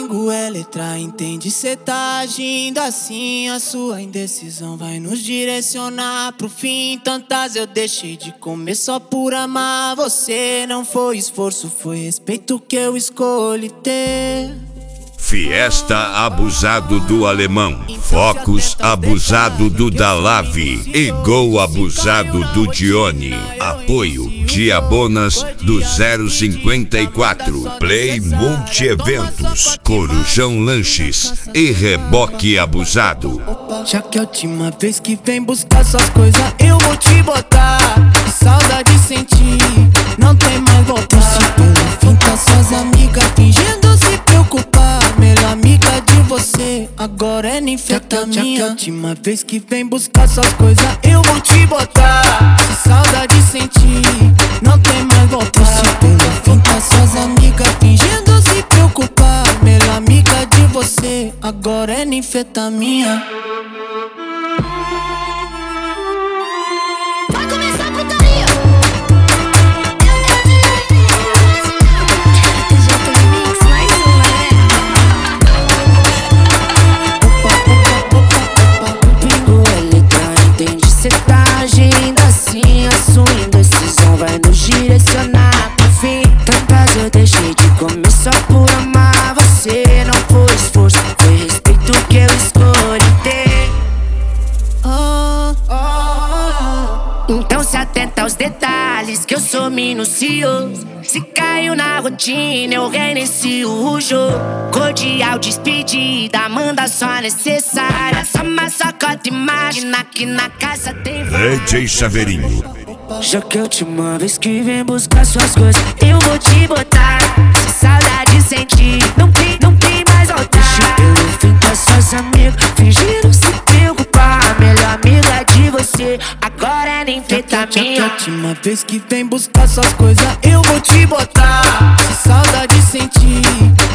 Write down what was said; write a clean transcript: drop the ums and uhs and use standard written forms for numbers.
pingo é letra, entende? Cê tá agindo assim, a sua indecisão vai nos direcionar pro fim. Tantas eu deixei de comer só por amar você. Não foi esforço, foi respeito que eu escolhi ter. Fiesta abusado do Alemão, Focus abusado do Dalave e Gol abusado do Dione. Apoio Diabonas do 054, Play Multi-Eventos, Corujão Lanches e Reboque Abusado. Já que a última vez que vem buscar suas coisas eu vou te botar. Que saudade sentir, não tem mais volta. Pelo fim com suas amigas fingindo se preocupar. Melhor amiga de você, agora é ninfetaminha. Já que a última vez que vem buscar suas coisas eu vou te botar. Se saudade sentir, não tem mais volta. Pelo fim com suas amigas fingindo se preocupar. Melhor amiga de você, agora é ninfetaminha. Vai começar a putaria. Direcionar pro fim. Tantas eu deixei de comer só por amar você. Não foi esforço, foi respeito que eu escolhi ter. Então se atenta aos detalhes que eu sou minucioso. Se caiu na rotina eu reinicio o jogo. Cordial despedida, manda só a necessária. Só uma sacota, imagina que na casa tem DJ Chaveirinho. Já que a última vez que vem buscar suas coisas eu vou te botar. Se saudade sentir, não tem mais volta. Pelo fim com suas amigas fingiram se preocupar. A melhor amiga de você, agora é ninfetaminha. Já que a última vez que vem buscar suas coisas eu vou te botar. Se saudade sentir,